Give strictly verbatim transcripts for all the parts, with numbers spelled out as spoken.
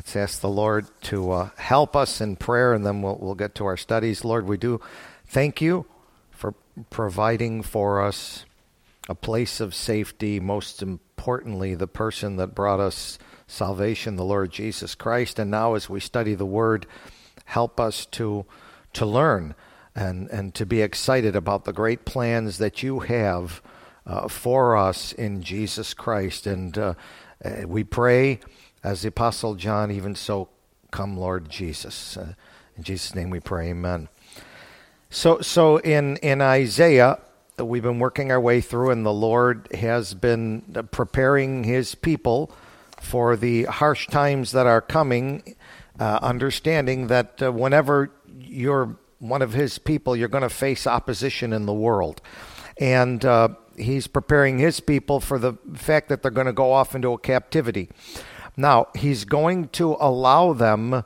Let's ask the Lord to uh, help us in prayer, and then we'll, we'll get to our studies. Lord, we do thank you for providing for us a place of safety, most importantly, the person that brought us salvation, the Lord Jesus Christ. And now as we study the Word, help us to to learn and, and to be excited about the great plans that you have uh, for us in Jesus Christ. And uh, we pray, as the Apostle John, even so, come, Lord Jesus. Uh, in Jesus' name we pray, amen. So so in, in Isaiah, we've been working our way through, and the Lord has been preparing his people for the harsh times that are coming, uh, understanding that uh, whenever you're one of his people, you're going to face opposition in the world. And uh, he's preparing his people for the fact that they're going to go off into a captivity. Now, he's going to allow them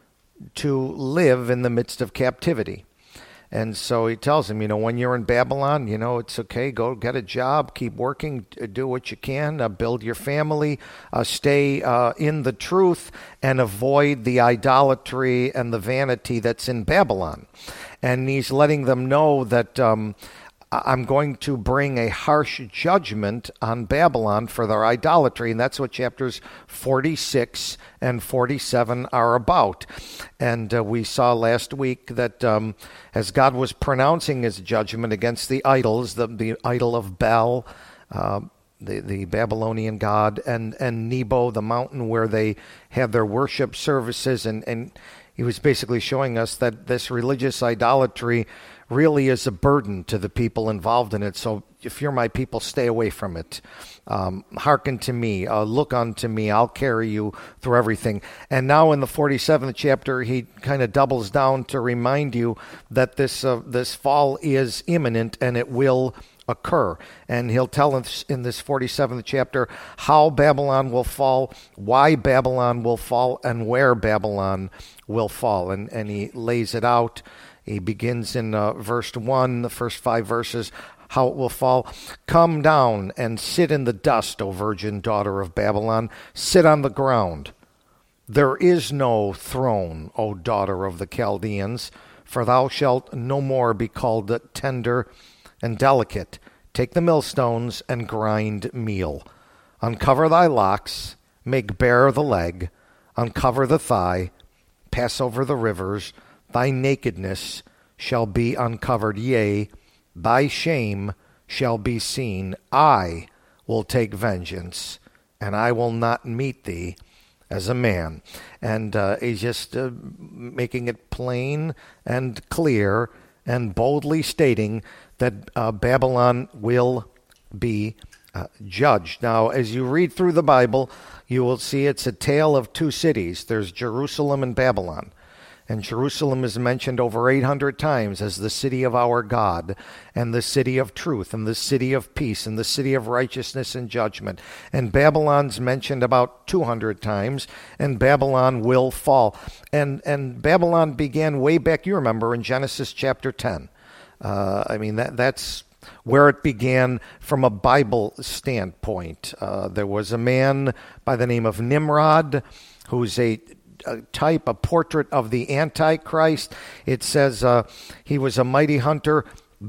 to live in the midst of captivity. And so he tells them, you know, when you're in Babylon, you know, it's okay. Go get a job, keep working, do what you can, uh, build your family, uh, stay uh, in the truth, and avoid the idolatry and the vanity that's in Babylon. And he's letting them know that um, I'm going to bring a harsh judgment on Babylon for their idolatry. And that's what chapters forty-six and forty-seven are about. And uh, we saw last week that um, as God was pronouncing his judgment against the idols, the, the idol of Bel, uh, the, the Babylonian god, and, and Nebo, the mountain where they had their worship services. And, and he was basically showing us that this religious idolatry really is a burden to the people involved in it. So if you're my people, stay away from it. Um, hearken to me. Uh, look unto me. I'll carry you through everything. And now in the forty-seventh chapter, he kind of doubles down to remind you that this uh, this fall is imminent and it will occur. And he'll tell us in this forty-seventh chapter how Babylon will fall, why Babylon will fall, and where Babylon will fall. And, and he lays it out. He begins in uh, verse one, the first five verses, how it will fall. Come down and sit in the dust, O virgin daughter of Babylon. Sit on the ground. There is no throne, O daughter of the Chaldeans, for thou shalt no more be called tender and delicate. Take the millstones and grind meal. Uncover thy locks, make bare the leg, uncover the thigh, pass over the rivers. Thy nakedness shall be uncovered, yea, thy shame shall be seen. I will take vengeance, and I will not meet thee as a man. And uh, he's just uh, making it plain and clear and boldly stating that uh, Babylon will be uh, judged. Now, as you read through the Bible, you will see it's a tale of two cities. There's Jerusalem and Babylon. And Jerusalem is mentioned over eight hundred times as the city of our God, and the city of truth, and the city of peace, and the city of righteousness and judgment. And Babylon's mentioned about two hundred times, and Babylon will fall. And and Babylon began way back, you remember, in Genesis chapter ten. Uh, I mean, that that's where it began from a Bible standpoint. Uh, there was a man by the name of Nimrod, who's a a type, a portrait of the Antichrist. It says uh, he was a mighty hunter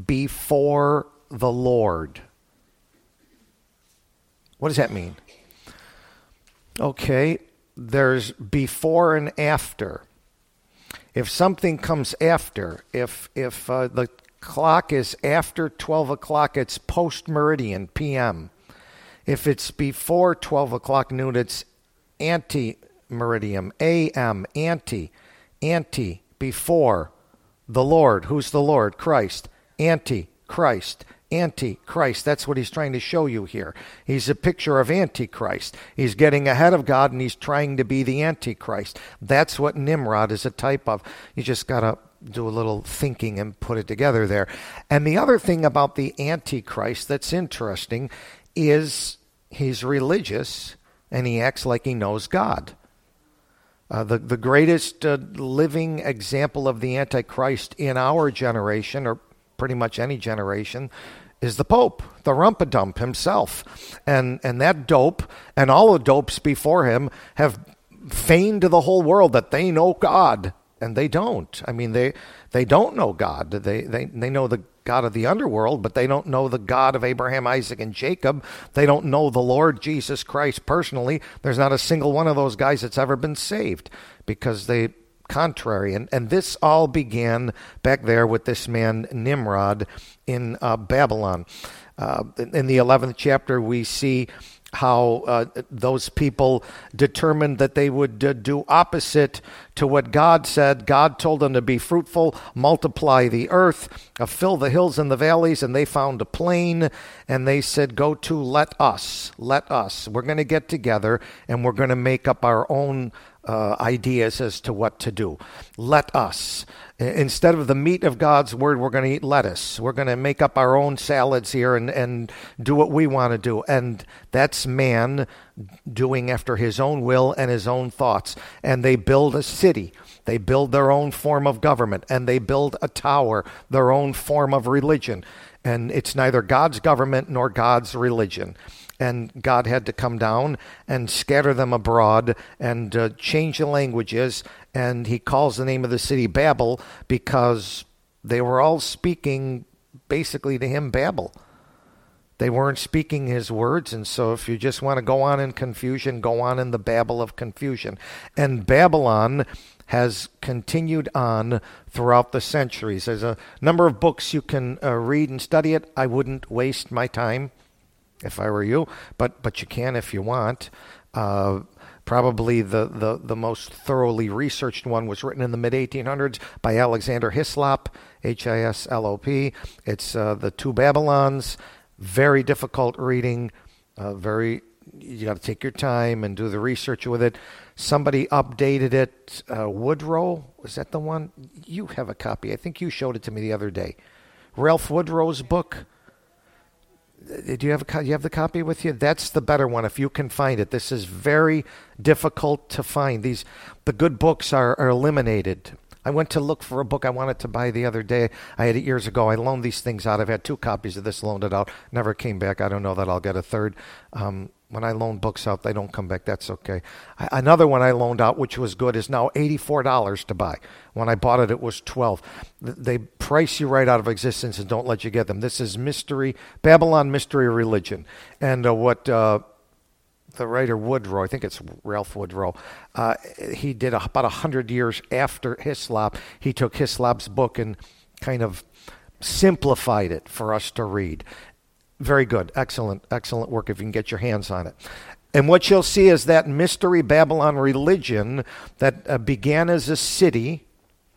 before the Lord. What does that mean? Okay, there's before and after. If something comes after, if if uh, the clock is after twelve o'clock, it's post-meridian, P M. If it's before twelve o'clock noon, it's ante meridium, A M, anti, anti, before the Lord. Who's the Lord? Christ. Anti-Christ. Antichrist. That's what he's trying to show you here. He's a picture of Antichrist. He's getting ahead of God and he's trying to be the Antichrist. That's what Nimrod is a type of. You just got to do a little thinking and put it together there. And the other thing about the Antichrist that's interesting is he's religious and he acts like he knows God. Uh, the, the greatest uh, living example of the Antichrist in our generation, or pretty much any generation, is the Pope, the Rumpadump himself. And and that dope, and all the dopes before him, have feign to the whole world that they know God, and they don't. I mean, they they don't know God. They they they know the God of the underworld, but they don't know the God of Abraham, Isaac, and Jacob. They don't know the Lord Jesus Christ personally. There's not a single one of those guys that's ever been saved because they contrary. And, and this all began back there with this man Nimrod in uh, Babylon. Uh, in, in the eleventh chapter, we see how uh, those people determined that they would uh, do opposite to what God said. God told them to be fruitful, multiply the earth, uh, fill the hills and the valleys, and they found a plain, and they said, go to let us, let us. We're going to get together, and we're going to make up our own uh, ideas as to what to do. Let us. Instead of the meat of God's word, we're going to eat lettuce. We're going to make up our own salads here and, and do what we want to do. And that's man doing after his own will and his own thoughts. And they build a city. They build their own form of government. And they build a tower, their own form of religion. And it's neither God's government nor God's religion. And God had to come down and scatter them abroad and uh, change the languages. And he calls the name of the city Babel because they were all speaking basically to him Babel. They weren't speaking his words. And so if you just want to go on in confusion, go on in the babble of confusion. And Babylon has continued on throughout the centuries. There's a number of books you can uh, read and study it. I wouldn't waste my time if I were you, but but you can if you want. Uh, probably the, the, the most thoroughly researched one was written in the mid eighteen hundreds by Alexander Hislop, H I S L O P. It's uh, The Two Babylons. Very difficult reading. Uh, very, you got to take your time and do the research with it. Somebody updated it. Uh, Woodrow, was that the one? You have a copy. I think you showed it to me the other day. Ralph Woodrow's book. Do you have a, you have the copy with you? That's the better one if you can find it. This is very difficult to find. These the good books are, are eliminated. I went to look for a book I wanted to buy the other day. I had it years ago. I loaned these things out. I've had two copies of this, loaned it out. Never came back. I don't know that I'll get a third. Um, when I loan books out, they don't come back. That's okay. I, another one I loaned out, which was good, is now eighty-four dollars to buy. When I bought it, it was twelve dollars. They price you right out of existence and don't let you get them. This is Mystery, Babylon Mystery Religion. And uh, what uh, the writer Woodrow, I think it's Ralph Woodrow, uh, he did a, about one hundred years after Hislop. He took Hislop's book and kind of simplified it for us to read. Very good. Excellent, excellent work if you can get your hands on it. And what you'll see is that Mystery Babylon religion that uh, began as a city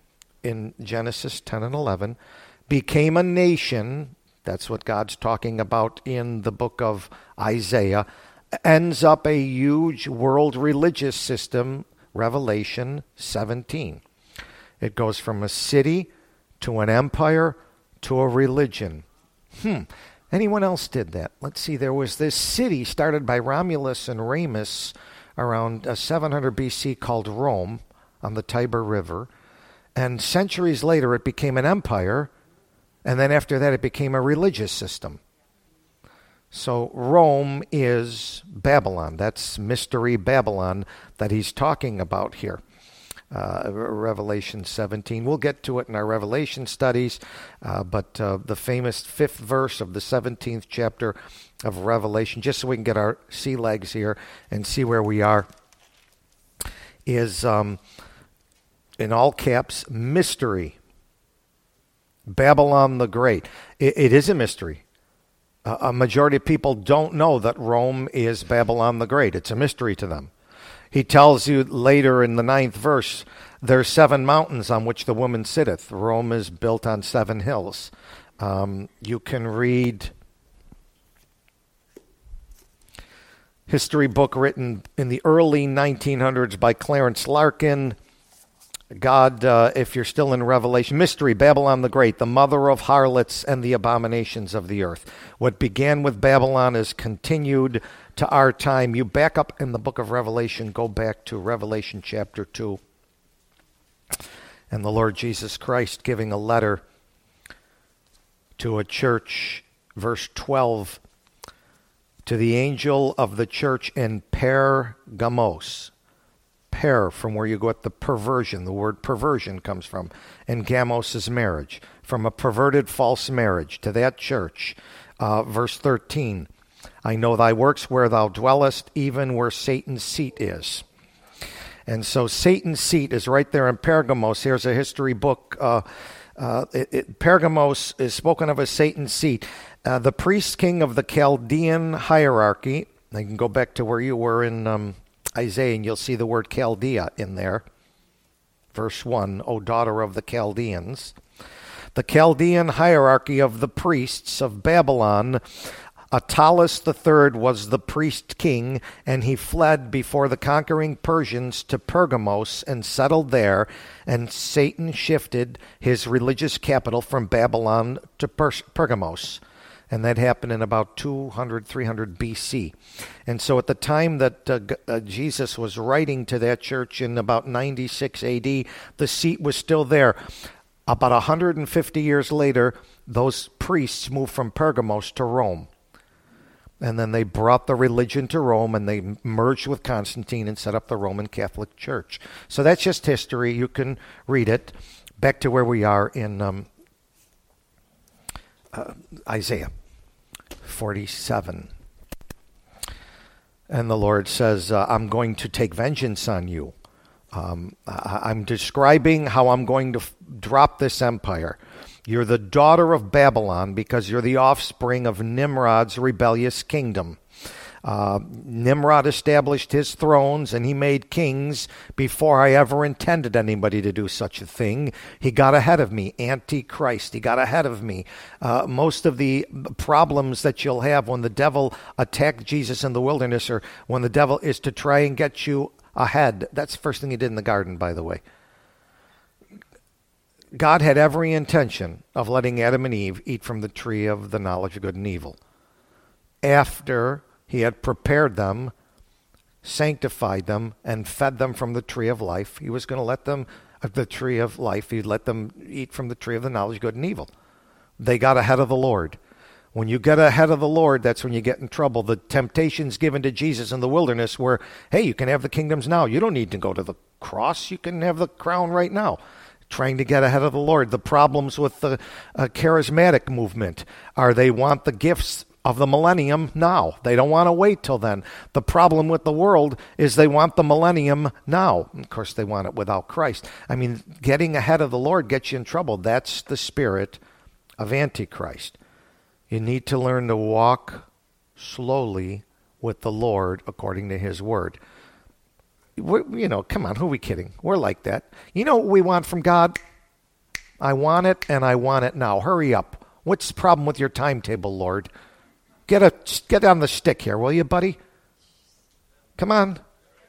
in Genesis ten and eleven, became a nation. That's what God's talking about in the book of Isaiah. Ends up a huge world religious system, Revelation seventeen. It goes from a city to an empire to a religion. Hmm. Anyone else did that? Let's see. There was this city started by Romulus and Remus around uh, seven hundred B C called Rome on the Tiber River. And centuries later, it became an empire. And then after that, it became a religious system. So Rome is Babylon. That's Mystery Babylon that he's talking about here. Uh, Revelation seventeen. We'll get to it in our Revelation studies, uh, but uh, the famous fifth verse of the seventeenth chapter of Revelation, just so we can get our sea legs here and see where we are, is um, in all caps, mystery. Babylon the Great. It, it is a mystery. Uh, a majority of people don't know that Rome is Babylon the Great. It's a mystery to them. He tells you later in the ninth verse, there's seven mountains on which the woman sitteth. Rome is built on seven hills. Um, you can read history book written in the early nineteen hundreds by Clarence Larkin. God, uh, if you're still in Revelation, Mystery, Babylon the Great, the mother of harlots and the abominations of the earth. What began with Babylon is continued to our time. You back up in the book of Revelation, go back to Revelation chapter two. And the Lord Jesus Christ giving a letter to a church, verse twelve, to the angel of the church in Pergamos. Per, from where you get the perversion. The word perversion comes from. And gamos is marriage. From a perverted false marriage to that church. Uh, verse thirteen. I know thy works where thou dwellest, even where Satan's seat is. And so Satan's seat is right there in Pergamos. Here's a history book. Uh, uh, it, it, Pergamos is spoken of as Satan's seat. Uh, the priest king of the Chaldean hierarchy. I can go back to where you were in um, Isaiah, and you'll see the word Chaldea in there. Verse one, O daughter of the Chaldeans. The Chaldean hierarchy of the priests of Babylon. Attalus the third was the priest king, and he fled before the conquering Persians to Pergamos and settled there, and Satan shifted his religious capital from Babylon to per- Pergamos. And that happened in about two hundred, three hundred B C. And so at the time that uh, uh, Jesus was writing to that church in about ninety-six A D, the seat was still there. About one hundred fifty years later, those priests moved from Pergamos to Rome. And then they brought the religion to Rome, and they merged with Constantine and set up the Roman Catholic Church. So that's just history. You can read it. Back to where we are in um, uh, Isaiah forty-seven. And the Lord says, uh, I'm going to take vengeance on you. Um, I- I'm describing how I'm going to f- drop this empire. You're the daughter of Babylon because you're the offspring of Nimrod's rebellious kingdom. Uh, Nimrod established his thrones and he made kings before I ever intended anybody to do such a thing. He got ahead of me, Antichrist. He got ahead of me. Uh, most of the problems that you'll have when the devil attacked Jesus in the wilderness, or when the devil is to try and get you ahead. That's the first thing he did in the garden, by the way. God had every intention of letting Adam and Eve eat from the tree of the knowledge of good and evil. After he had prepared them, sanctified them, and fed them from the tree of life, he was going to let them, of the tree of life, he'd let them eat from the tree of the knowledge of good and evil. They got ahead of the Lord. When you get ahead of the Lord, that's when you get in trouble. The temptations given to Jesus in the wilderness were, hey, you can have the kingdoms now. You don't need to go to the cross. You can have the crown right now. Trying to get ahead of the Lord. The problems with the uh, charismatic movement are they want the gifts of the millennium now. They don't want to wait till then. The problem with the world is they want the millennium now. Of course, they want it without Christ. I mean, getting ahead of the Lord gets you in trouble. That's the spirit of Antichrist. You need to learn to walk slowly with the Lord according to his word. We're, you know, come on, who are we kidding? We're like that. You know what we want from God? I want it, and I want it now. Hurry up. What's the problem with your timetable, Lord? Get a get on the stick here, will you, buddy? Come on.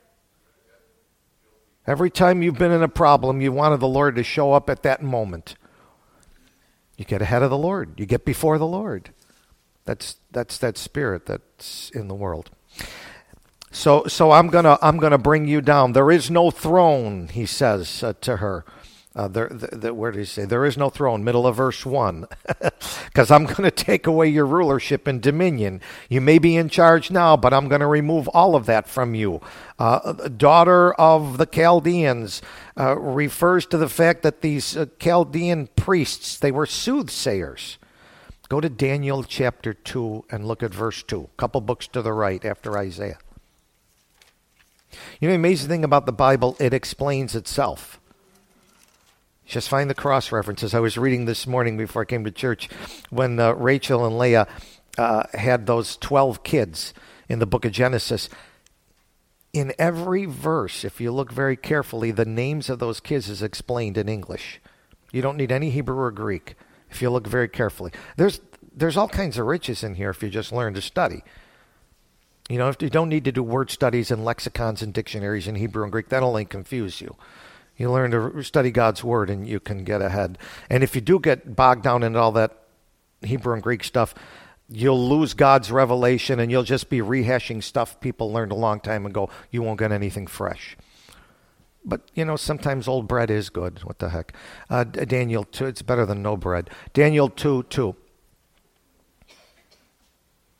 Every time you've been in a problem, you wanted the Lord to show up at that moment. You get ahead of the Lord. You get before the Lord. That's that's that spirit that's in the world. So, so I'm gonna I'm gonna bring you down. There is no throne, he says uh, to her. Uh, there, the, the, where did he say? There is no throne. Middle of verse one, because I'm going to take away your rulership and dominion. You may be in charge now, but I'm going to remove all of that from you. Uh, daughter of the Chaldeans uh, refers to the fact that these uh, Chaldean priests, they were soothsayers. Go to Daniel chapter two and look at verse two. A couple books to the right after Isaiah. You know, the amazing thing about the Bible, it explains itself. Just find the cross references. I was reading this morning before I came to church when uh, Rachel and Leah uh, had those twelve kids in the book of Genesis. In every verse, if you look very carefully, the names of those kids is explained in English. You don't need any Hebrew or Greek if you look very carefully. There's there's all kinds of riches in here if you just learn to study. You know, if you don't need to do word studies and lexicons and dictionaries in Hebrew and Greek. That'll only confuse you. You learn to study God's word and you can get ahead. And if you do get bogged down in all that Hebrew and Greek stuff, you'll lose God's revelation and you'll just be rehashing stuff people learned a long time ago. You won't get anything fresh. But, you know, sometimes old bread is good. What the heck? Uh, Daniel two, it's better than no bread. Daniel two two.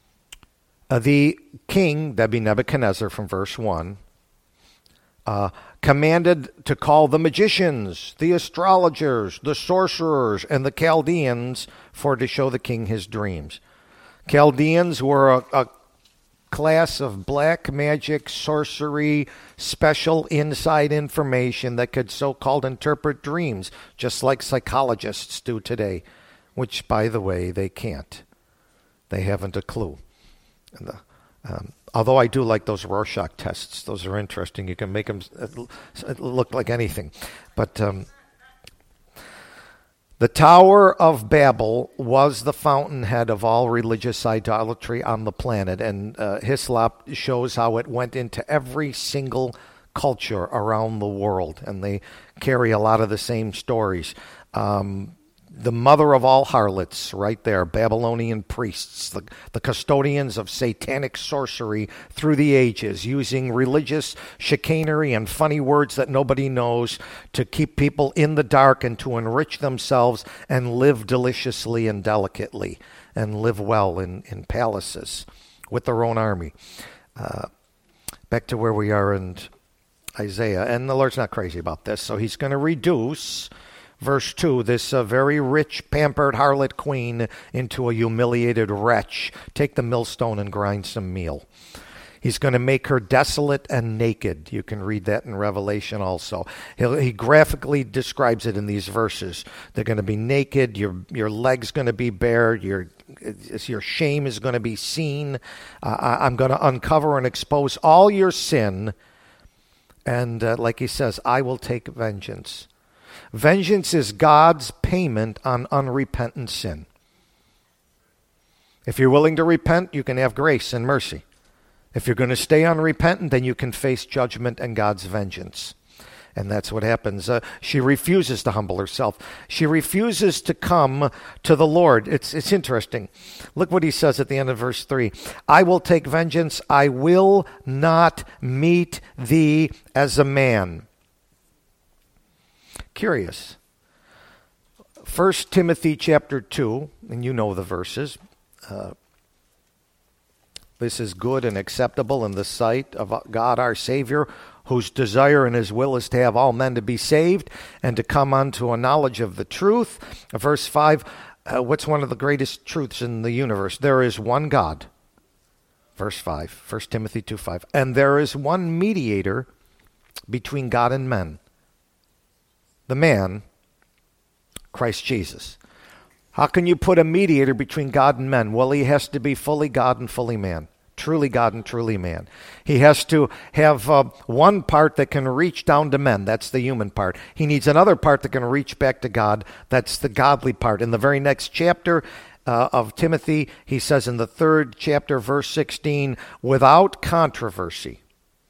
Uh, the king, that'd be Nebuchadnezzar from verse one, uh, commanded to call the magicians, the astrologers, the sorcerers, and the Chaldeans for to show the king his dreams. Chaldeans were a, a class of black magic, sorcery, special inside information that could so-called interpret dreams, just like psychologists do today, which, by the way, they can't. They haven't a clue. And the, um, although I do like those Rorschach tests. Those are interesting. You can make them look like anything. But um, the Tower of Babel was the fountainhead of all religious idolatry on the planet. And uh, Hislop shows how it went into every single culture around the world. And they carry a lot of the same stories. Um The mother of all harlots, right there, Babylonian priests, the, the custodians of satanic sorcery through the ages, using religious chicanery and funny words that nobody knows to keep people in the dark and to enrich themselves and live deliciously and delicately and live well in, in palaces with their own army. Uh, back to where we are in Isaiah. And the Lord's not crazy about this, so he's going to reduce Verse two, this uh, very rich, pampered harlot queen into a humiliated wretch. Take the millstone and grind some meal. He's going to make her desolate and naked. You can read that in Revelation also. He'll, he graphically describes it in these verses. They're going to be naked. Your your leg's going to be bare. Your your shame is going to be seen. Uh, I'm going to uncover and expose all your sin. And uh, like he says, I will take vengeance. Vengeance is God's payment on unrepentant sin. If you're willing to repent, you can have grace and mercy. If you're going to stay unrepentant, then you can face judgment and God's vengeance. And that's what happens. Uh, she refuses to humble herself. She refuses to come to the Lord. It's, it's interesting. Look what he says at the end of verse three. I will take vengeance. I will not meet thee as a man. Curious. First Timothy chapter two, and you know the verses. Uh, this is good and acceptable in the sight of God our Savior, whose desire and his will is to have all men to be saved and to come unto a knowledge of the truth. Verse five, uh, what's one of the greatest truths in the universe? There is one God. Verse five, First Timothy two five. And there is one mediator between God and men, the man, Christ Jesus. How can you put a mediator between God and men? Well, he has to be fully God and fully man. Truly God and truly man. He has to have uh, one part that can reach down to men. That's the human part. He needs another part that can reach back to God. That's the godly part. In the very next chapter uh, of Timothy, he says in the third chapter, verse sixteen, without controversy.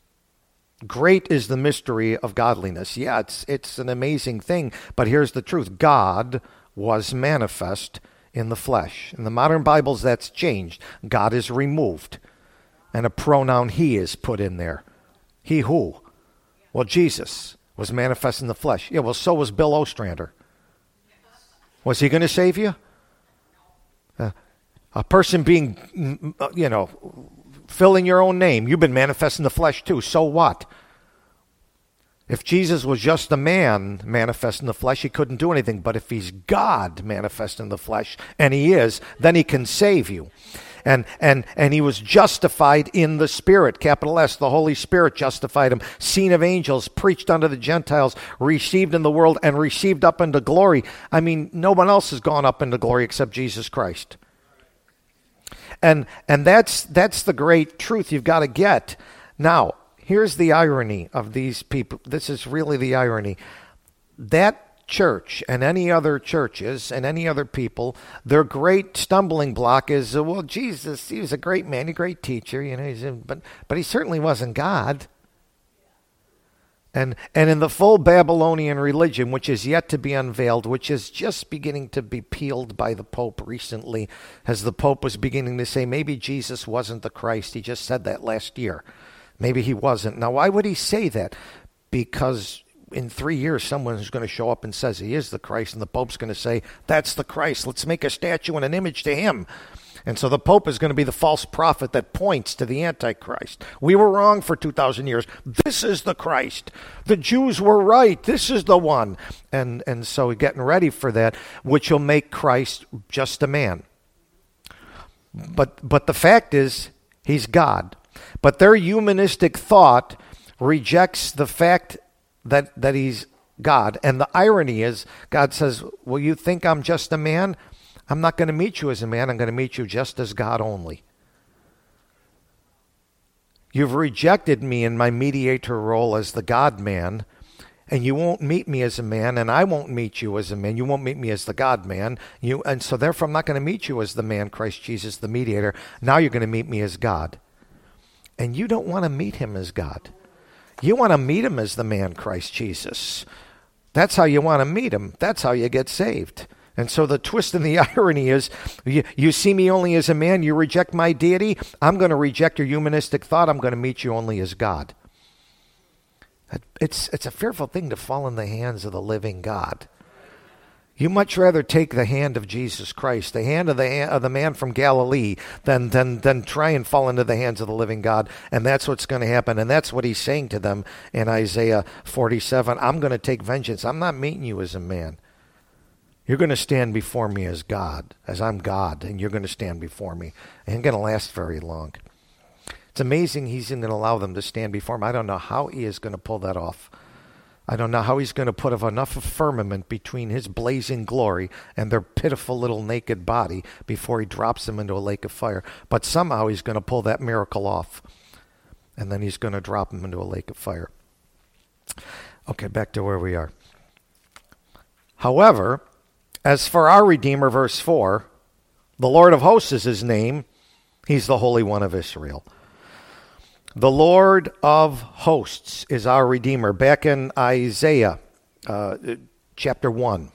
Great is the mystery of godliness. Yeah, it's it's an amazing thing, but here's the truth. God was manifest in the flesh. In the modern Bibles, that's changed. God is removed, and a pronoun he is put in there. He who? Well, Jesus was manifest in the flesh. Yeah, well, so was Bill Ostrander. Was he going to save you? Uh, a person being, you know, filling your own name. You've been manifest in the flesh too. So what? If Jesus was just a man manifest in the flesh, he couldn't do anything. But if he's God manifest in the flesh, and he is, then he can save you. And and and he was justified in the Spirit, capital S. The Holy Spirit justified him. Seen of angels, preached unto the Gentiles, received in the world, and received up into glory. I mean, no one else has gone up into glory except Jesus Christ. And and that's that's the great truth you've got to get. Now, here's the irony of these people. This is really the irony. That church and any other churches and any other people, their great stumbling block is, uh, well, Jesus, he was a great man, a great teacher, you know, he's in, but but he certainly wasn't God. And and in the full Babylonian religion, which is yet to be unveiled, which is just beginning to be peeled by the Pope recently, as the Pope was beginning to say, maybe Jesus wasn't the Christ. He just said that last year. Maybe he wasn't. Now, why would he say that? Because in three years, someone is going to show up and says he is the Christ, and the Pope's going to say, that's the Christ. Let's make a statue and an image to him. And so the Pope is going to be the false prophet that points to the Antichrist. We were wrong for two thousand years. This is the Christ. The Jews were right. This is the one. And, and so we're getting ready for that, which will make Christ just a man. But, but the fact is, he's God. But their humanistic thought rejects the fact that, that he's God. And the irony is, God says, well, you think I'm just a man? I'm not going to meet you as a man. I'm going to meet you just as God only. You've rejected me in my mediator role as the God-man, and you won't meet me as a man, and I won't meet you as a man. You won't meet me as the God-man. You, and so therefore I'm not going to meet you as the man, Christ Jesus, the mediator. Now you're going to meet me as God. And you don't want to meet him as God. You want to meet him as the man, Christ Jesus. That's how you want to meet him. That's how you get saved. And so the twist and the irony is, you, you see me only as a man, you reject my deity, I'm going to reject your humanistic thought, I'm going to meet you only as God. It's, it's a fearful thing to fall in the hands of the living God. You much rather take the hand of Jesus Christ, the hand of the, of the man from Galilee, than, than, than try and fall into the hands of the living God. And that's what's going to happen. And that's what he's saying to them in Isaiah forty-seven. I'm going to take vengeance. I'm not meeting you as a man. You're going to stand before me as God, as I'm God, and you're going to stand before me. It ain't going to last very long. It's amazing he's going to allow them to stand before him. I don't know how he is going to pull that off. I don't know how he's going to put enough of firmament between his blazing glory and their pitiful little naked body before he drops them into a lake of fire. But somehow he's going to pull that miracle off. And then he's going to drop them into a lake of fire. Okay, back to where we are. However, as for our Redeemer, verse four, the Lord of hosts is his name. He's the Holy One of Israel. The Lord of hosts is our Redeemer. Back in Isaiah uh, chapter one.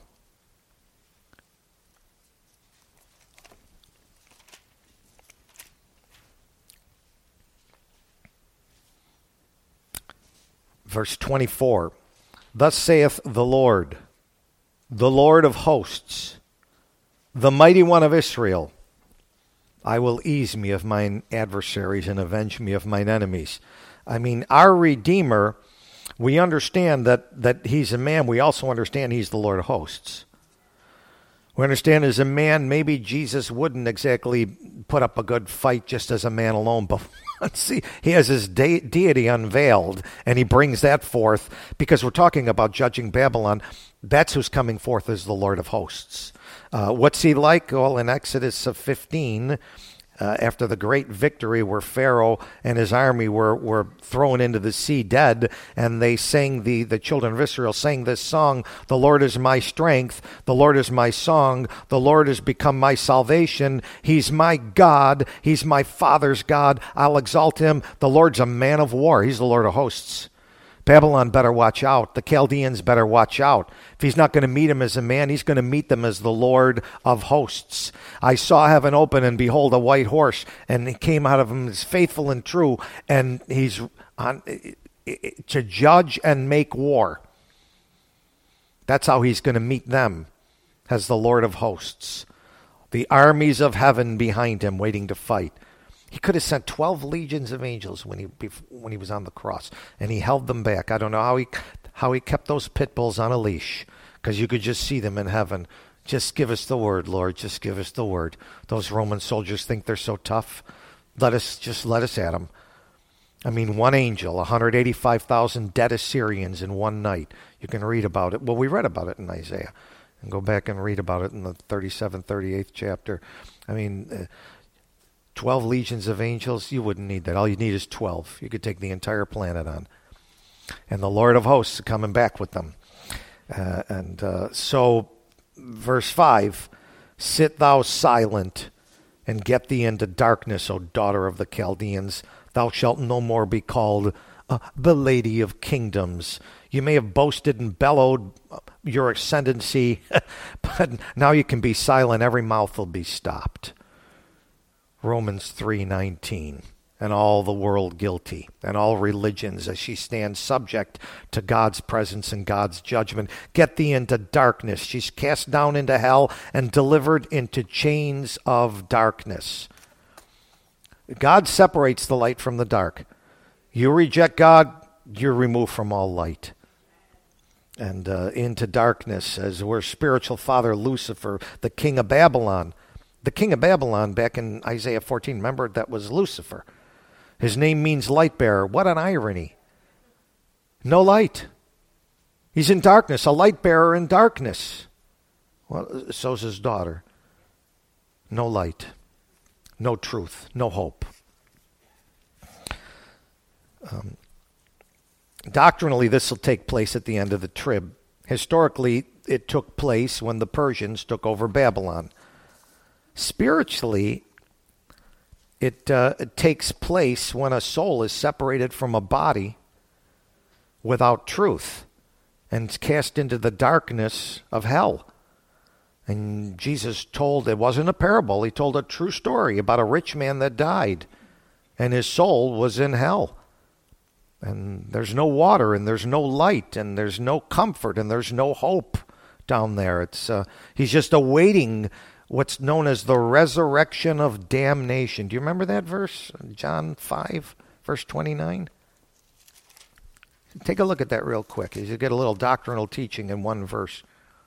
Verse twenty-four. Thus saith the Lord, the Lord of hosts, the mighty one of Israel. I will ease me of mine adversaries and avenge me of mine enemies. I mean, our Redeemer, we understand that, that he's a man. We also understand he's the Lord of hosts. We understand as a man, maybe Jesus wouldn't exactly put up a good fight just as a man alone, but see, he has his de- deity unveiled, and he brings that forth because we're talking about judging Babylon. That's who's coming forth as the Lord of hosts. Uh, what's he like? Well, in Exodus fifteen, uh, after the great victory where Pharaoh and his army were, were thrown into the sea dead, and they sang, the, the children of Israel sang this song, the Lord is my strength, the Lord is my song, the Lord has become my salvation, he's my God, he's my father's God, I'll exalt him, the Lord's a man of war, he's the Lord of hosts. Babylon better watch out. The Chaldeans better watch out. If he's not going to meet him as a man, he's going to meet them as the Lord of hosts. I saw heaven open, and behold, a white horse, and he came out of him as faithful and true, and he's on to judge and make war. That's how he's going to meet them, as the Lord of hosts. The armies of heaven behind him waiting to fight. He could have sent twelve legions of angels when he when he was on the cross, and he held them back. I don't know how he how he kept those pit bulls on a leash, because you could just see them in heaven. Just give us the word, Lord. Just give us the word. Those Roman soldiers think they're so tough. Let us just let us at them. I mean, one angel, one hundred eighty-five thousand dead Assyrians in one night. You can read about it. Well, we read about it in Isaiah, and go back and read about it in the thirty-seventh, thirty-eighth chapter. I mean. Uh, twelve legions of angels, you wouldn't need that. All you need is twelve. You could take the entire planet on. And the Lord of hosts coming back with them. Uh, and uh, so, verse five, sit thou silent and get thee into darkness, O daughter of the Chaldeans. Thou shalt no more be called uh, the Lady of Kingdoms. You may have boasted and bellowed your ascendancy, but now you can be silent. Every mouth will be stopped. Romans three nineteen. and all the world guilty, and all religions as she stands subject to God's presence and God's judgment. Get thee into darkness. She's cast down into hell and delivered into chains of darkness. God separates the light from the dark. You reject God, you're removed from all light. And uh, into darkness, as we're spiritual father Lucifer, the king of Babylon. The king of Babylon, back in Isaiah fourteen, remember, that was Lucifer. His name means light bearer. What an irony. No light. He's in darkness, a light bearer in darkness. Well, so's his daughter. No light, no truth, no hope. Um, doctrinally, this will take place at the end of the trib. Historically, it took place when the Persians took over Babylon. Spiritually, it, uh, it takes place when a soul is separated from a body without truth and cast into the darkness of hell. And Jesus told, it wasn't a parable, he told a true story about a rich man that died, and his soul was in hell. And there's no water, and there's no light, and there's no comfort, and there's no hope down there. It's uh, he's just awaiting what's known as the resurrection of damnation. Do you remember that verse? John five, verse twenty-nine? Take a look at that real quick. You get a little doctrinal teaching in one verse.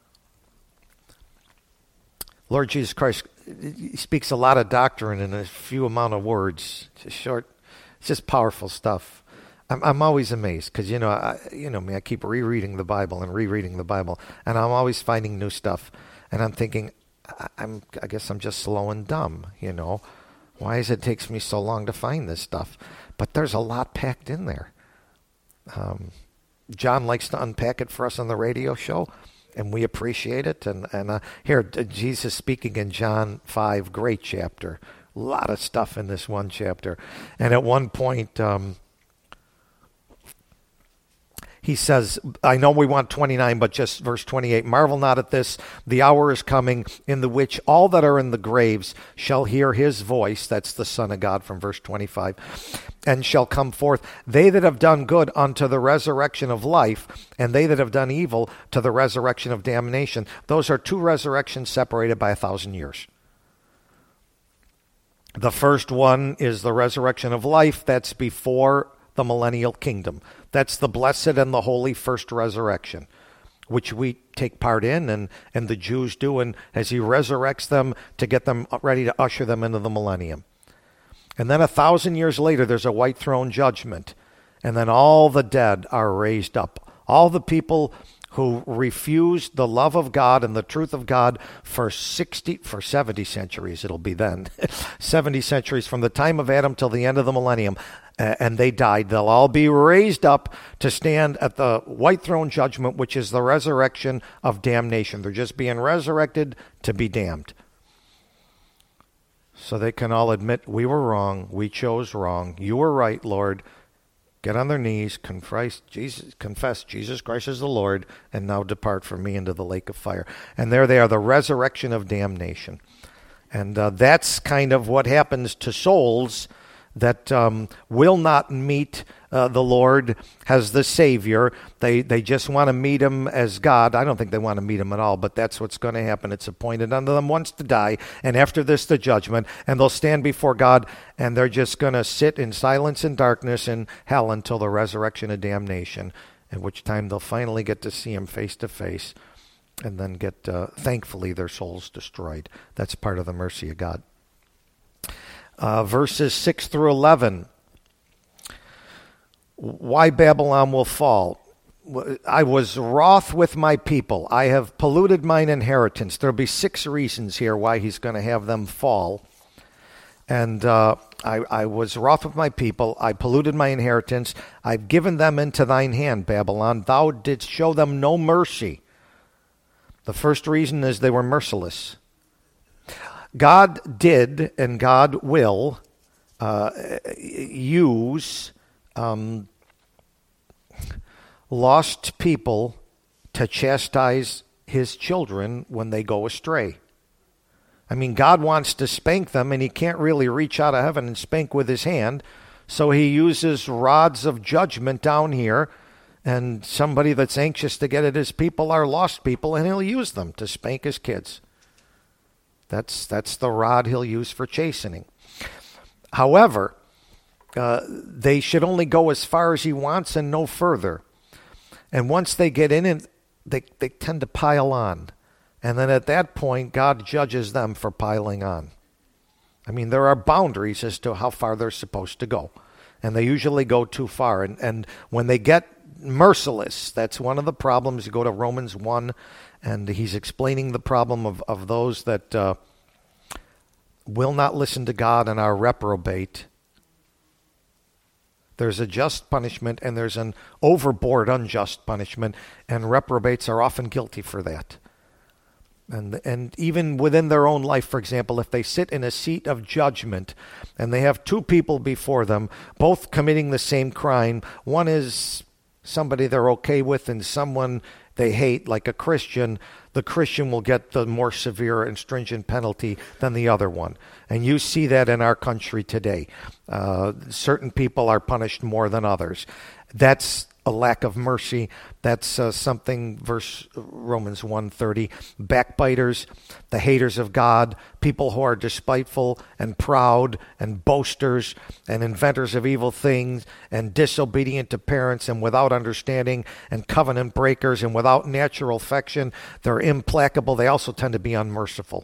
Lord Jesus Christ, he speaks a lot of doctrine in a few amount of words. It's just short. It's just powerful stuff. I'm, I'm always amazed because, you know, I, you know me, I keep rereading the Bible and rereading the Bible, and I'm always finding new stuff. And I'm thinking, I, I'm, I guess I'm just slow and dumb, you know. Why does it take me so long to find this stuff? But there's a lot packed in there. Um, John likes to unpack it for us on the radio show, and we appreciate it. And, and uh, here, Jesus speaking in John five, great chapter. A lot of stuff in this one chapter. And at one point, um, he says, I know we want twenty-nine, but just verse twenty-eight, marvel not at this, the hour is coming in the which all that are in the graves shall hear his voice, that's the Son of God from verse twenty-five, and shall come forth, they that have done good unto the resurrection of life, and they that have done evil to the resurrection of damnation. Those are two resurrections separated by a thousand years. The first one is the resurrection of life, that's before the millennial kingdom. That's the blessed and the holy first resurrection, which we take part in, and, and the Jews do, and as he resurrects them to get them ready to usher them into the millennium. And then a thousand years later, there's a white throne judgment, and then all the dead are raised up. All the people who refused the love of God and the truth of God for sixty, for seventy centuries, it'll be then, seventy centuries from the time of Adam till the end of the millennium, uh, and they died. They'll all be raised up to stand at the white throne judgment, which is the resurrection of damnation. They're just being resurrected to be damned. So they can all admit, we were wrong, we chose wrong, you were right, Lord. Get on their knees, confess Jesus, confess Jesus Christ is the Lord, and now depart from me into the lake of fire. And there they are, the resurrection of damnation. And uh, that's kind of what happens to souls that um, will not meet uh, the Lord as the Savior. They they just want to meet him as God. I don't think they want to meet him at all, but that's what's going to happen. It's appointed unto them once to die, and after this the judgment, and they'll stand before God, and they're just going to sit in silence and darkness in hell until the resurrection of damnation, at which time they'll finally get to see him face to face, and then get, uh, thankfully, their souls destroyed. That's part of the mercy of God. Uh, verses six through eleven. Why Babylon will fall. I was wroth with my people. I have polluted mine inheritance. There'll be six reasons here why he's going to have them fall. And uh, I, I was wroth with my people. I polluted my inheritance. I've given them into thine hand, Babylon. Thou didst show them no mercy. The first reason is they were merciless. God did and God will uh, use um, lost people to chastise his children when they go astray. I mean, God wants to spank them, and he can't really reach out of heaven and spank with his hand. So he uses rods of judgment down here, and somebody that's anxious to get at his people are lost people, and he'll use them to spank his kids. That's that's the rod he'll use for chastening. However, uh, they should only go as far as he wants and no further. And once they get in it, they, they tend to pile on. And then at that point, God judges them for piling on. I mean, there are boundaries as to how far they're supposed to go. And they usually go too far. And, and when they get merciless, that's one of the problems. You go to Romans one, and he's explaining the problem of, of those that uh, will not listen to God and are reprobate. There's a just punishment, and there's an overboard unjust punishment, and reprobates are often guilty for that. And and even within their own life, for example, if they sit in a seat of judgment and they have two people before them, both committing the same crime, one is somebody they're okay with and someone they hate, like a Christian, the Christian will get the more severe and stringent penalty than the other one. And you see that in our country today. Uh, certain people are punished more than others. That's a lack of mercy. That's uh, something, verse Romans one thirty, backbiters, the haters of God, people who are despiteful and proud and boasters and inventors of evil things and disobedient to parents and without understanding and covenant breakers and without natural affection. They're implacable. They also tend to be unmerciful.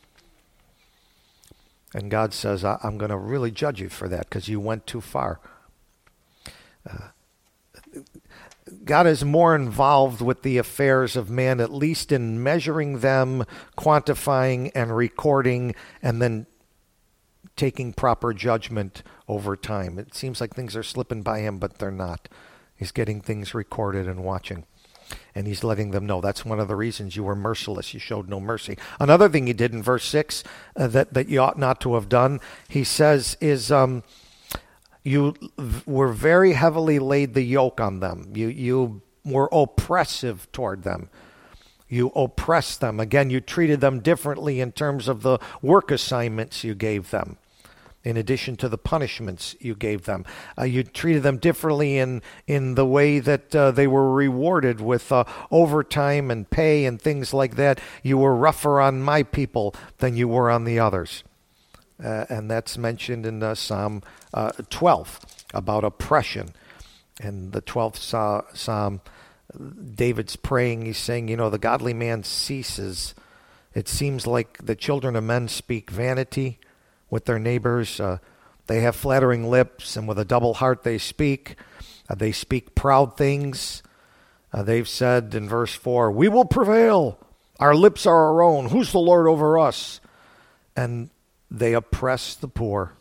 And God says, I'm going to really judge you for that because you went too far. Uh, God is more involved with the affairs of man, at least in measuring them, quantifying and recording, and then taking proper judgment over time. It seems like things are slipping by him, but they're not. He's getting things recorded and watching. And he's letting them know that's one of the reasons you were merciless. You showed no mercy. Another thing he did in verse six uh, that, that you ought not to have done, he says, is... Um, You were very heavily laid the yoke on them. You you were oppressive toward them. You oppressed them. Again, you treated them differently in terms of the work assignments you gave them, in addition to the punishments you gave them. Uh, you treated them differently in, in the way that uh, they were rewarded with uh, overtime and pay and things like that. You were rougher on my people than you were on the others. Uh, and that's mentioned in uh, Psalm uh, twelve about oppression. And the twelfth Psalm, David's praying. He's saying, you know, the godly man ceases. It seems like the children of men speak vanity with their neighbors. Uh, they have flattering lips, and with a double heart they speak. Uh, they speak proud things. Uh, they've said in verse four, we will prevail. Our lips are our own. Who's the Lord over us? And they oppress the poor.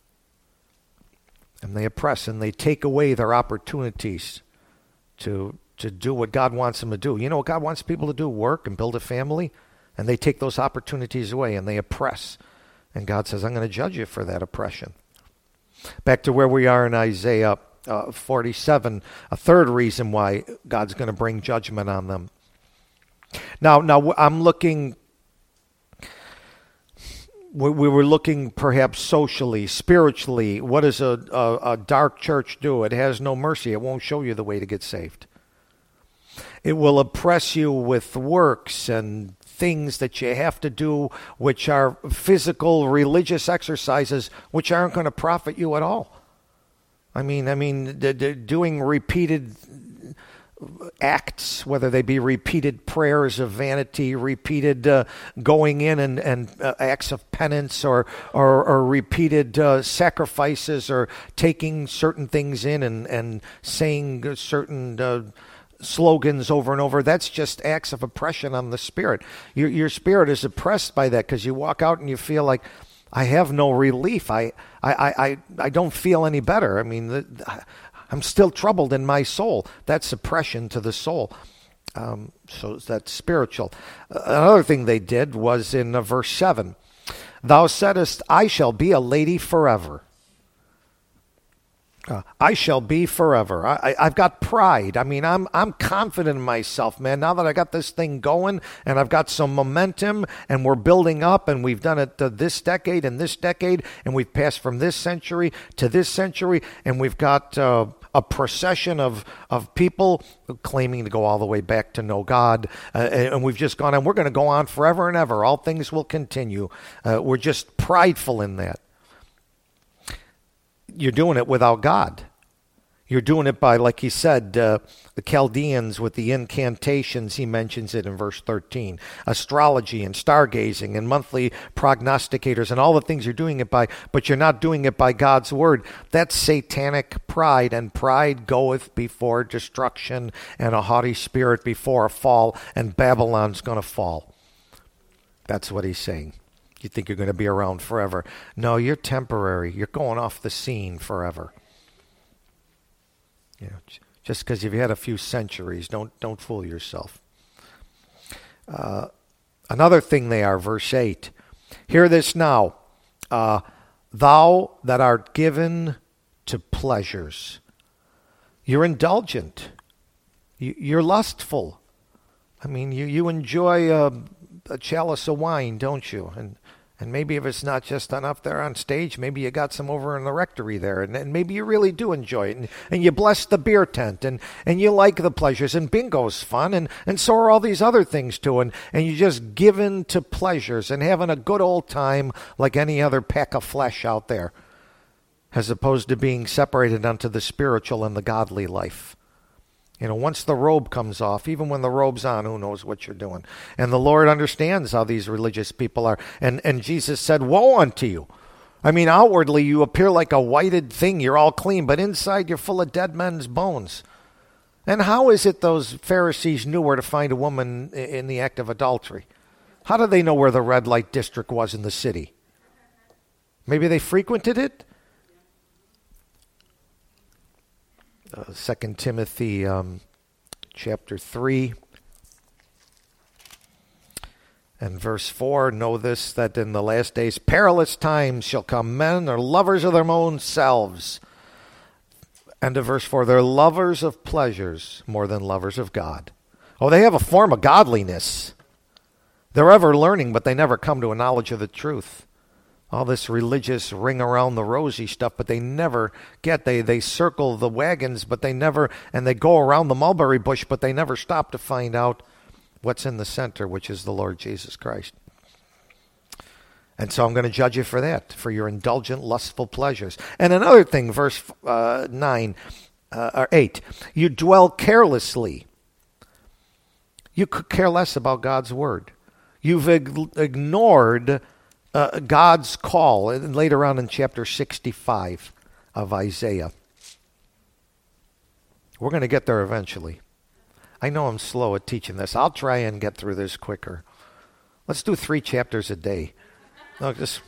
And they oppress and they take away their opportunities to to do what God wants them to do. You know what God wants people to do? Work and build a family. And they take those opportunities away and they oppress. And God says, I'm going to judge you for that oppression. Back to where we are in Isaiah uh, forty-seven, a third reason why God's going to bring judgment on them. Now, now I'm looking... We were looking perhaps socially, spiritually. What does a, a, a dark church do? It has no mercy. It won't show you the way to get saved. It will oppress you with works and things that you have to do, which are physical, religious exercises, which aren't going to profit you at all. I mean, I mean, d- d- doing repeated acts, whether they be repeated prayers of vanity, repeated uh, going in and, and uh, acts of penance, or or, or repeated uh, sacrifices, or taking certain things in and, and saying certain uh, slogans over and over. That's just acts of oppression on the spirit. Your, your spirit is oppressed by that because you walk out and you feel like, I have no relief. I I, I, I don't feel any better. I mean, the, I'm still troubled in my soul. That's oppression to the soul. Um, so that's spiritual. Another thing they did was in uh, verse seven. Thou saidest, I shall be a lady forever. Uh, I shall be forever. I, I, I've got pride. I mean, I'm I'm confident in myself, man. Now that I got this thing going and I've got some momentum and we're building up and we've done it uh, this decade and this decade and we've passed from this century to this century and we've got uh, a procession of, of people claiming to go all the way back to know God. Uh, and we've just gone and we're going to go on forever and ever. All things will continue. Uh, we're just prideful in that. You're doing it without God. You're doing it by, like he said, uh, the Chaldeans with the incantations. He mentions it in verse thirteen. Astrology and stargazing and monthly prognosticators and all the things you're doing it by, but you're not doing it by God's word. That's satanic pride, and pride goeth before destruction, and a haughty spirit before a fall, and Babylon's going to fall. That's what he's saying. You think you're going to be around forever. No, you're temporary. You're going off the scene forever. You know, just because you've had a few centuries, don't don't fool yourself. Uh, another thing they are, verse eight. Hear this now. Uh, Thou that art given to pleasures. You're indulgent. You, you're lustful. I mean, you, you enjoy a, a chalice of wine, don't you? And And maybe if it's not just enough there on stage, maybe you got some over in the rectory there. And, and maybe you really do enjoy it. And, and you bless the beer tent. And, and you like the pleasures. And bingo's fun. And, and so are all these other things too. And, and you're just given to pleasures and having a good old time like any other peck of flesh out there. As opposed to being separated unto the spiritual and the godly life. You know, once the robe comes off, even when the robe's on, who knows what you're doing. And the Lord understands how these religious people are. And and Jesus said, woe unto you. I mean, outwardly you appear like a whited thing. You're all clean, but inside you're full of dead men's bones. And how is it those Pharisees knew where to find a woman in the act of adultery? How did they know where the red light district was in the city? Maybe they frequented it? Uh, Second Timothy um, chapter three and verse four, know this, that in the last days perilous times shall come. Men are lovers of their own selves. And to verse four, they're lovers of pleasures more than lovers of God. Oh, they have a form of godliness. They're ever learning, but they never come to a knowledge of the truth. All this religious ring around the rosy stuff, but they never get, they, they circle the wagons, but they never, and they go around the mulberry bush, but they never stop to find out what's in the center, which is the Lord Jesus Christ. And so I'm going to judge you for that, for your indulgent, lustful pleasures. And another thing, verse uh, nine, uh, or eight, you dwell carelessly. You could care less about God's word. You've ig- ignored Uh, God's call, and later on in chapter sixty-five of Isaiah. We're going to get there eventually. I know I'm slow at teaching this. I'll try and get through this quicker. Let's do three chapters a day. No, just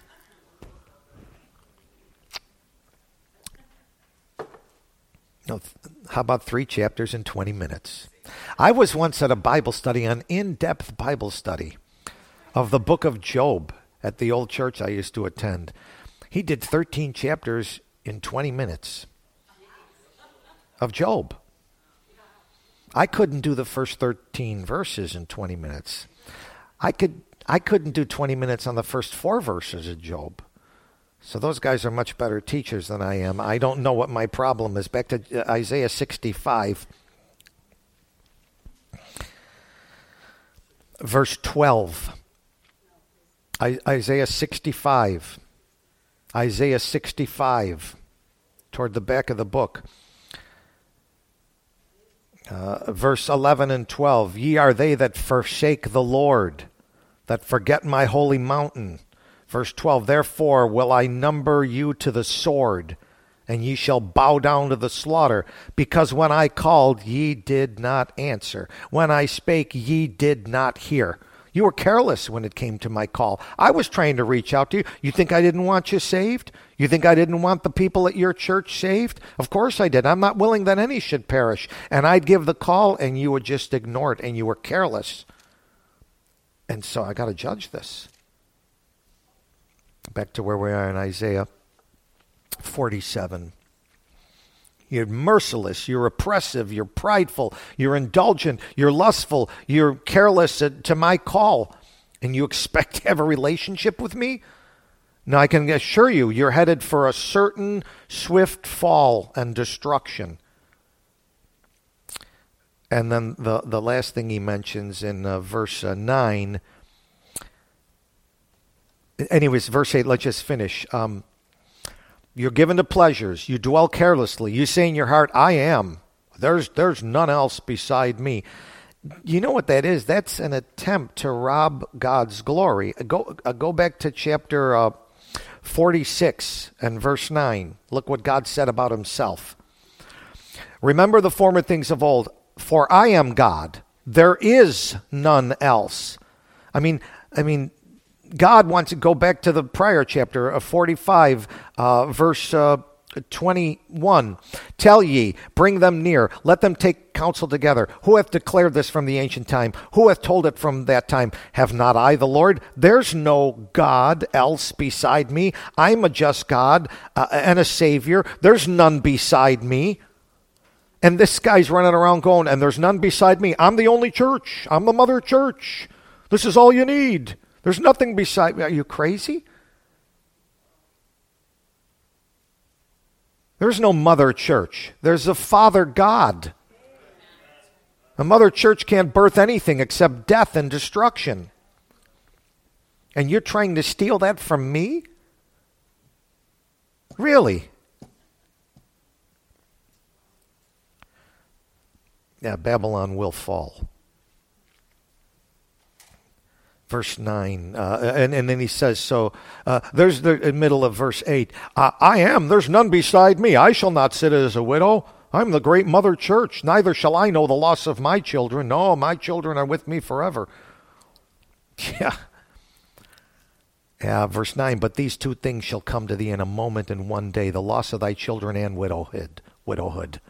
no. How about three chapters in twenty minutes? I was once at a Bible study, an in-depth Bible study of the book of Job. At the old church I used to attend. He did thirteen chapters in twenty minutes of Job. I couldn't do the first thirteen verses in twenty minutes. I could I couldn't do twenty minutes on the first four verses of Job. So those guys are much better teachers than I am. I don't know what my problem is. Back to Isaiah sixty-five. Verse twelve. Isaiah sixty-five, Isaiah sixty-five, toward the back of the book. Uh, verse eleven and twelve, ye are they that forsake the Lord, that forget my holy mountain. Verse twelve, therefore will I number you to the sword, and ye shall bow down to the slaughter, because when I called, ye did not answer. When I spake, ye did not hear. You were careless when it came to my call. I was trying to reach out to you. You think I didn't want you saved? You think I didn't want the people at your church saved? Of course I did. I'm not willing that any should perish. And I'd give the call and you would just ignore it and you were careless. And so I got to judge this. Back to where we are in Isaiah forty-seven. You're merciless, you're oppressive, you're prideful, you're indulgent, you're lustful, you're careless to my call, and you expect to have a relationship with me? Now, I can assure you, you're headed for a certain swift fall and destruction. And then the, the last thing he mentions in uh, verse uh, nine. Anyways, verse eight, let's just finish. Um, you're given to pleasures. You dwell carelessly. You say in your heart, I am. There's, there's none else beside me. You know what that is? That's an attempt to rob God's glory. Go, uh, go back to chapter uh, forty-six and verse nine. Look what God said about himself. Remember the former things of old. For I am God, there is none else. I mean, I mean, God wants to go back to the prior chapter of forty-five, uh, verse uh, twenty-one. Tell ye, bring them near, let them take counsel together. Who hath declared this from the ancient time? Who hath told it from that time? Have not I the Lord? There's no God else beside me. I'm a just God uh, and a Savior. There's none beside me. And this guy's running around going, and there's none beside me. I'm the only church. I'm the mother church. This is all you need. There's nothing beside me. Are you crazy? There's no mother church. There's a Father God. The mother church can't birth anything except death and destruction. And you're trying to steal that from me? Really? Yeah, Babylon will fall. Verse nine, uh, and, and then he says, so uh, there's the middle of verse eight. Uh, I am, there's none beside me. I shall not sit as a widow. I'm the great mother church. Neither shall I know the loss of my children. No, my children are with me forever. Yeah. Yeah, verse nine, but these two things shall come to thee in a moment and one day, the loss of thy children and widowhood. widowhood.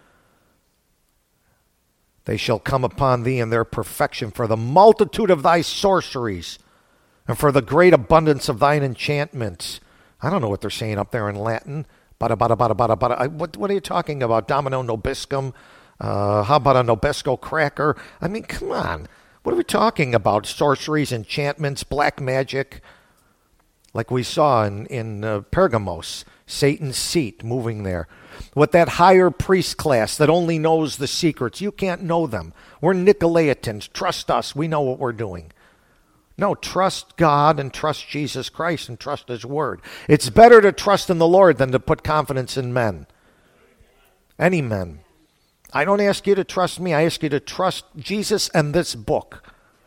They shall come upon thee in their perfection for the multitude of thy sorceries and for the great abundance of thine enchantments. I don't know what they're saying up there in Latin. Bada, bada, bada, bada, bada. What, what are you talking about? Domino nobiscum? Uh, how about a Nabisco cracker? I mean, come on. What are we talking about? Sorceries, enchantments, black magic? Like we saw in, in uh, Pergamos, Satan's seat moving there. With that higher priest class that only knows the secrets. You can't know them. We're Nicolaitans. Trust us. We know what we're doing. No, trust God and trust Jesus Christ and trust His Word. It's better to trust in the Lord than to put confidence in men. Any men. I don't ask you to trust me. I ask you to trust Jesus and this book.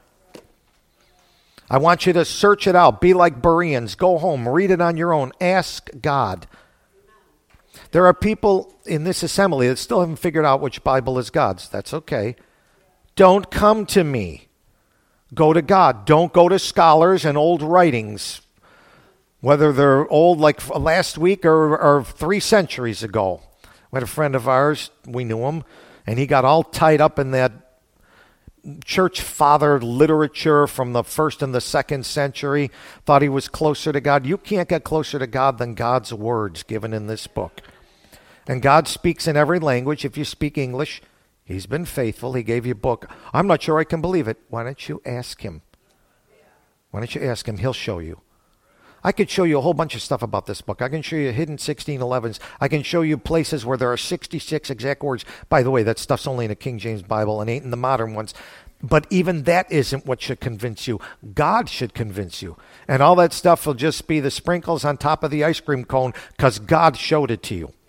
I want you to search it out. Be like Bereans. Go home. Read it on your own. Ask God. There are people in this assembly that still haven't figured out which Bible is God's. That's okay. Don't come to me. Go to God. Don't go to scholars and old writings, whether they're old like last week or, or three centuries ago. We had a friend of ours, we knew him, and he got all tied up in that church father literature from the first and the second century, thought he was closer to God. You can't get closer to God than God's words given in this book. And God speaks in every language. If you speak English, He's been faithful. He gave you a book. I'm not sure I can believe it. Why don't you ask Him? Why don't you ask Him? He'll show you. I could show you a whole bunch of stuff about this book. I can show you hidden sixteen elevens. I can show you places where there are sixty-six exact words. By the way, that stuff's only in the King James Bible and ain't in the modern ones. But even that isn't what should convince you. God should convince you. And all that stuff will just be the sprinkles on top of the ice cream cone because God showed it to you.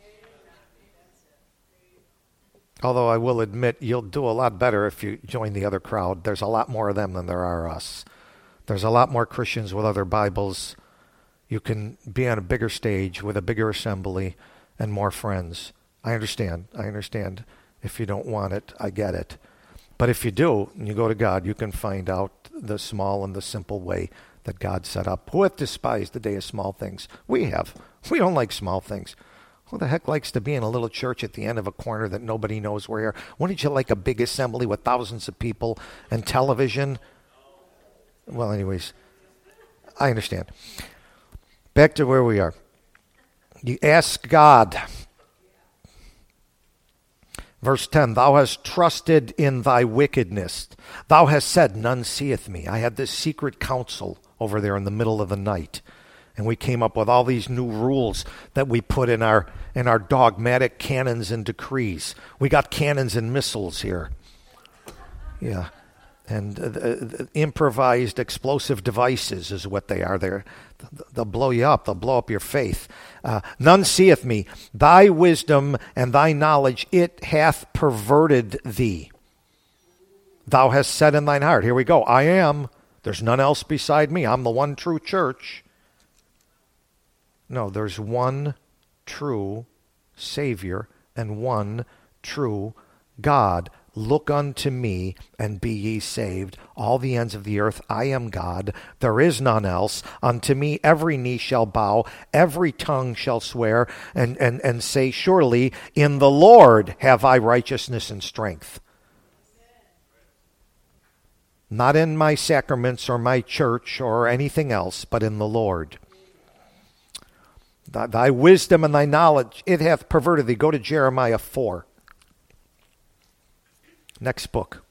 Although I will admit you'll do a lot better if you join the other crowd. There's a lot more of them than there are us. There's a lot more Christians with other Bibles. You can be on a bigger stage with a bigger assembly and more friends. I understand. I understand. If you don't want it, I get it. But if you do, and you go to God, you can find out the small and the simple way that God set up. Who hath despised the day of small things? We have. We don't like small things. Who the heck likes to be in a little church at the end of a corner that nobody knows where? Wouldn't you like a big assembly with thousands of people and television? Well, anyways, I understand. Back to where we are. You ask God. Verse ten, thou hast trusted in thy wickedness. Thou hast said, none seeth me. I had this secret council over there in the middle of the night. And we came up with all these new rules that we put in our in our dogmatic canons and decrees. We got cannons and missiles here. Yeah. And uh, uh, improvised explosive devices is what they are. They're, they'll blow you up. They'll blow up your faith. Uh, None seeth me. Thy wisdom and thy knowledge, it hath perverted thee. Thou hast said in thine heart, here we go, I am. There's none else beside me. I'm the one true church. No, there's one true Savior and one true God. Look unto me, and be ye saved, all the ends of the earth. I am God. There is none else. Unto me every knee shall bow, every tongue shall swear, and, and, and say, surely in the Lord have I righteousness and strength. Not in my sacraments or my church or anything else, but in the Lord. Thy, thy wisdom and thy knowledge, it hath perverted thee. Go to Jeremiah four. Next book.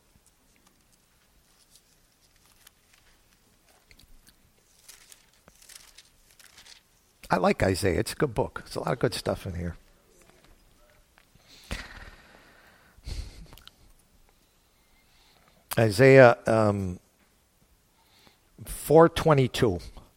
I like Isaiah. It's a good book. There's a lot of good stuff in here. Isaiah um, four twenty-two.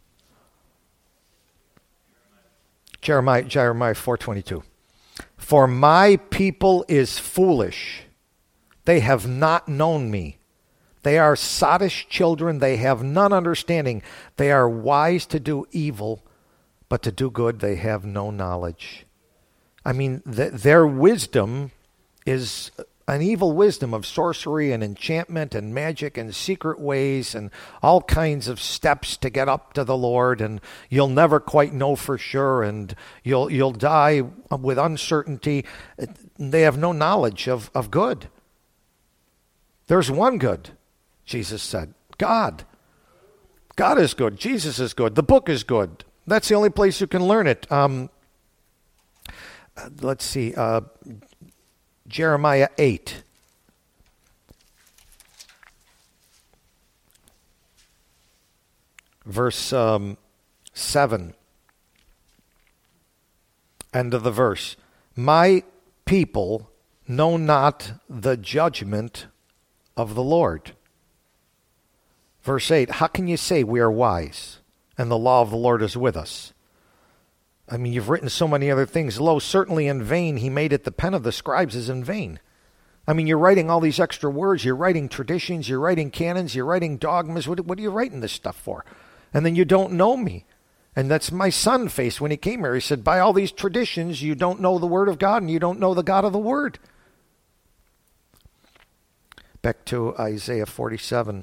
Jeremiah, Jeremiah four twenty-two. For my people is foolish. They have not known me. They are sottish children. They have none understanding. They are wise to do evil, but to do good they have no knowledge. I mean, th- their wisdom is an evil wisdom of sorcery and enchantment and magic and secret ways and all kinds of steps to get up to the Lord, and you'll never quite know for sure, and you'll you'll die with uncertainty. They have no knowledge of, of good. There's one good, Jesus said. God. God is good. Jesus is good. The book is good. That's the only place you can learn it. Um, let's see. Uh, Jeremiah eight. Verse um, seven. End of the verse. My people know not the judgment of the Lord. Verse eight, how can you say we are wise and the law of the Lord is with us? I mean, you've written so many other things. Lo, certainly in vain he made it. The pen of the scribes is in vain. I mean, you're writing all these extra words. You're writing traditions. You're writing canons. You're writing dogmas. What, what are you writing this stuff for? And then you don't know me. And that's my son faced when he came here. He said, by all these traditions, you don't know the word of God and you don't know the God of the word. Back to Isaiah forty-seven.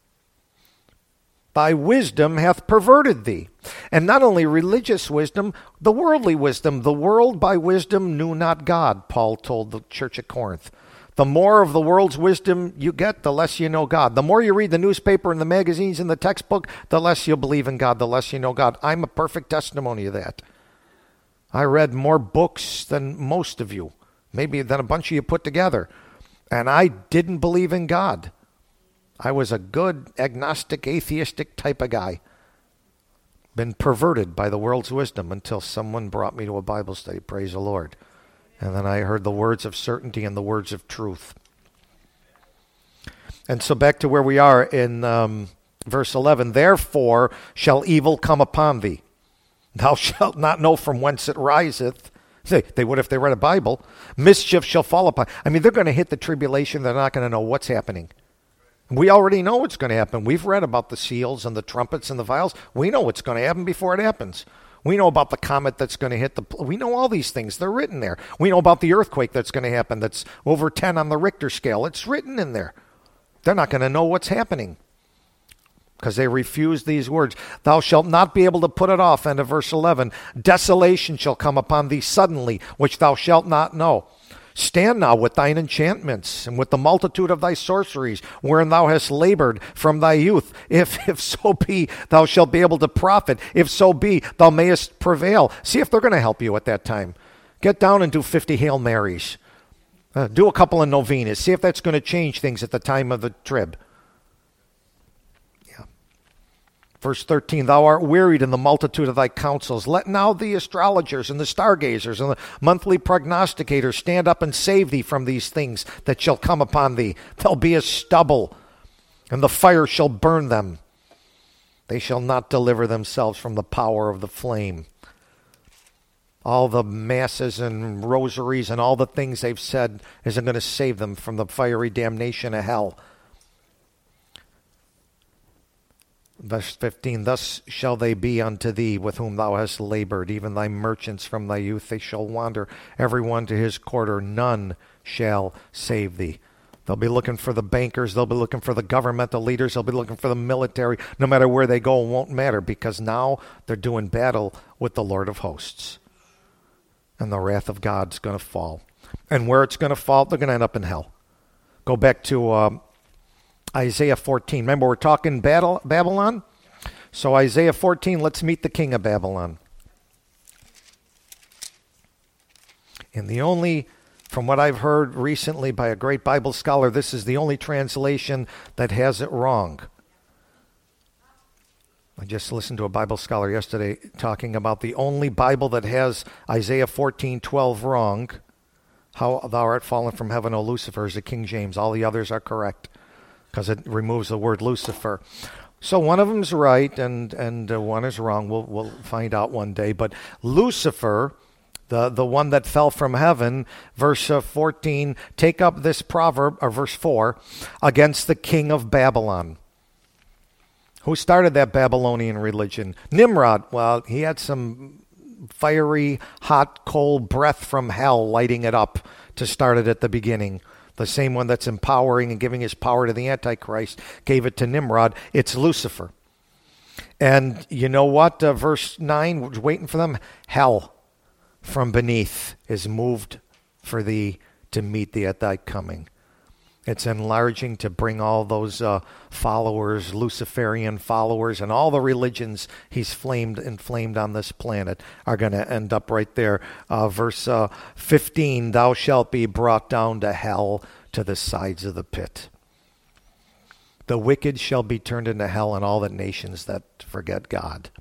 Thy wisdom hath perverted thee. And not only religious wisdom, the worldly wisdom. The world by wisdom knew not God, Paul told the church at Corinth. The more of the world's wisdom you get, the less you know God. The more you read the newspaper and the magazines and the textbook, the less you'll believe in God, the less you know God. I'm a perfect testimony of that. I read more books than most of you, maybe than a bunch of you put together. And I didn't believe in God. I was a good agnostic, atheistic type of guy. Been perverted by the world's wisdom until someone brought me to a Bible study. Praise the Lord. And then I heard the words of certainty and the words of truth. And so back to where we are in um, verse eleven. Therefore shall evil come upon thee. Thou shalt not know from whence it riseth. They, they would if they read a Bible. Mischief shall fall upon. I mean, they're going to hit the tribulation. They're not going to know what's happening. We already know what's going to happen. We've read about the seals and the trumpets and the vials. We know what's going to happen before it happens. We know about the comet that's going to hit the... We know all these things. They're written there. We know about the earthquake that's going to happen that's over ten on the Richter scale. It's written in there. They're not going to know what's happening because they refuse these words. Thou shalt not be able to put it off. End of verse eleven. Desolation shall come upon thee suddenly, which thou shalt not know. Stand now with thine enchantments and with the multitude of thy sorceries, wherein thou hast labored from thy youth. If if so be, thou shalt be able to profit. If so be, thou mayest prevail. See if they're going to help you at that time. Get down and do fifty Hail Marys. Uh, do a couple of novenas. See if that's going to change things at the time of the trib. Yeah. Verse thirteen, thou art wearied in the multitude of thy counsels. Let now the astrologers and the stargazers and the monthly prognosticators stand up and save thee from these things that shall come upon thee. They'll be as stubble, and the fire shall burn them. They shall not deliver themselves from the power of the flame. All the masses and rosaries and all the things they've said isn't going to save them from the fiery damnation of hell. Verse fifteen, thus shall they be unto thee with whom thou hast labored, even thy merchants from thy youth. They shall wander, every one to his quarter. None shall save thee. They'll be looking for the bankers. They'll be looking for the governmental leaders. They'll be looking for the military. No matter where they go, it won't matter, because now they're doing battle with the Lord of hosts. And the wrath of God's going to fall. And where it's going to fall, they're going to end up in hell. Go back to uh, Isaiah fourteen. Remember, we're talking battle, Babylon? So Isaiah fourteen, let's meet the king of Babylon. And the only, from what I've heard recently by a great Bible scholar, this is the only translation that has it wrong. I just listened to a Bible scholar yesterday talking about the only Bible that has Isaiah fourteen twelve wrong. How thou art fallen from heaven, O Lucifer, is the King James. All the others are correct because it removes the word Lucifer. So one of them's right and and uh, one is wrong. We'll we'll find out one day. But Lucifer, the the one that fell from heaven, verse uh, fourteen, take up this proverb, or verse four, against the king of Babylon. Who started that Babylonian religion? Nimrod. Well, he had some fiery, hot, cold breath from hell lighting it up to start it at the beginning. The same one that's empowering and giving his power to the Antichrist gave it to Nimrod. It's Lucifer. And you know what? Uh, verse nine, was waiting for them. Hell from beneath is moved for thee to meet thee at thy coming. It's enlarging to bring all those uh, followers, Luciferian followers, and all the religions he's flamed inflamed on this planet are going to end up right there. Uh, verse uh, fifteen, thou shalt be brought down to hell, to the sides of the pit. The wicked shall be turned into hell, and all the nations that forget God.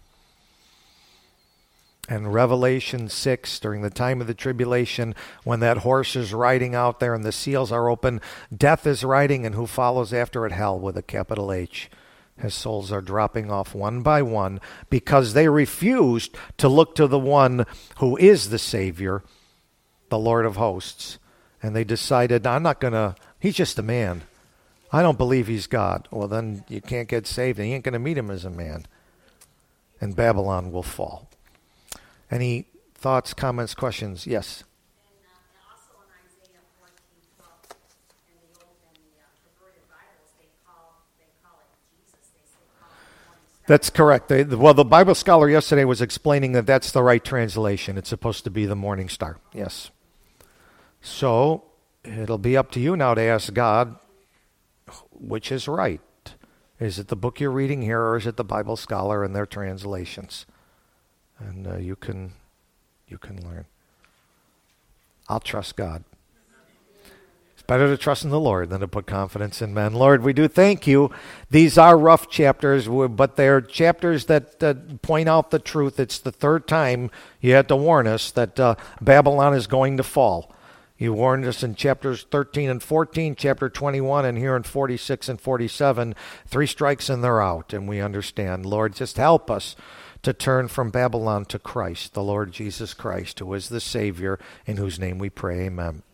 And Revelation six, during the time of the tribulation, when that horse is riding out there and the seals are open, death is riding, and who follows after it? Hell, with a capital H. His souls are dropping off one by one because they refused to look to the one who is the Savior, the Lord of hosts. And they decided, I'm not going to, he's just a man. I don't believe he's God. Well, then you can't get saved, and you ain't going to meet him as a man. And Babylon will fall. Any thoughts, comments, questions? Yes. And uh, also in Isaiah fourteen twelve, in the old and the uh, converted Bibles, they call they call it Jesus. They say call it the morning star. That's correct. They, well, the Bible scholar yesterday was explaining that that's the right translation. It's supposed to be the morning star. Yes. So it'll be up to you now to ask God, which is right? Is it the book you're reading here, or is it the Bible scholar and their translations? And uh, you can you can learn. I'll trust God. It's better to trust in the Lord than to put confidence in men. Lord, we do thank you. These are rough chapters, but they're chapters that uh, point out the truth. It's the third time you had to warn us that uh, Babylon is going to fall. You warned us in chapters thirteen and fourteen, chapter twenty-one, and here in forty-six and forty-seven. Three strikes and they're out, and we understand. Lord, just help us to turn from Babylon to Christ, the Lord Jesus Christ, who is the Savior, in whose name we pray. Amen.